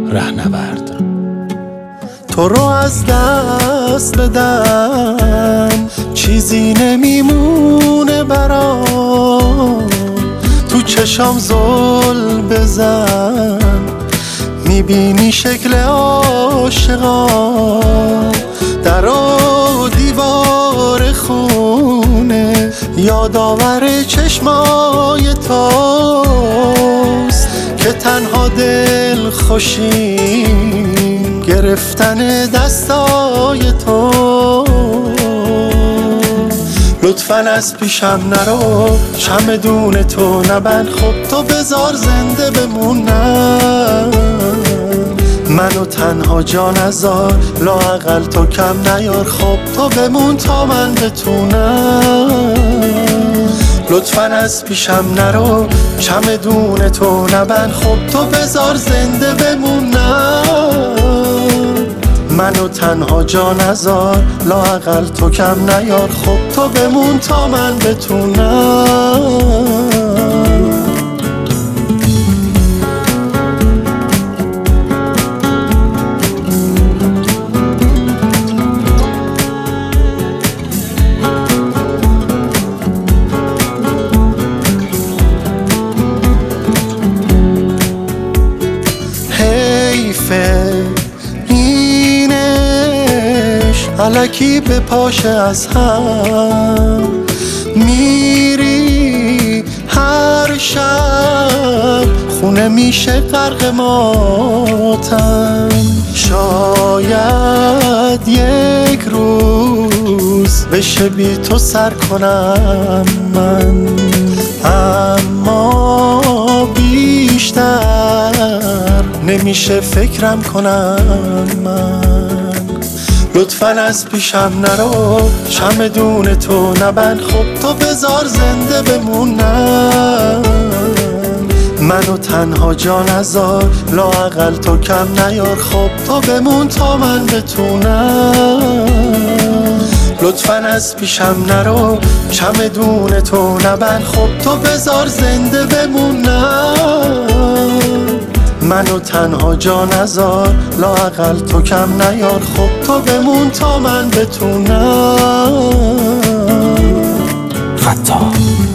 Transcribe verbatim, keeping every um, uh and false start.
رهنورد. تو رو از دست بدم چیزی نمیمونه برام، تو چشام زل بزن میبینی شکل عاشقا، در و دیوار خونه یادآور چشمای توست که تنها دل خوشیم گرفتن دستای تو. لطفاً از پیشم نرو، چمدون تو نبند، خب تو بذار زنده بمونم. منو تنها جا نذار، لااقل تو کم نیار، خب تو بمون تا من بتونم. لطفاً از پیشم نرو، چمدون تو نبند، خب تو بذار زنده بمونم. منو تنها جا نذار، لااقل تو کم نیار، خب تو بمون تا من بتونم. الکی به پاشه از هم میری، هر شب خونه میشه غرق ماتم. شاید یک روز بشه بی تو سر کنم من، اما بیشتر نمیشه فکرم کنم من. لطفاً از پیشم نرو، چمدون تو نبند، خب تو بذار زنده بمونم. منو تنها جا نذار، لااقل تو کم نیار، خب تو بمون تا من بتونم. لطفاً از پیشم نرو، چمدون تو نبند، خب تو بذار زنده بمونم. منو تنها جا نذار، لااقل تو کم نیار، خب تو بمون تا من بتونم. فتاح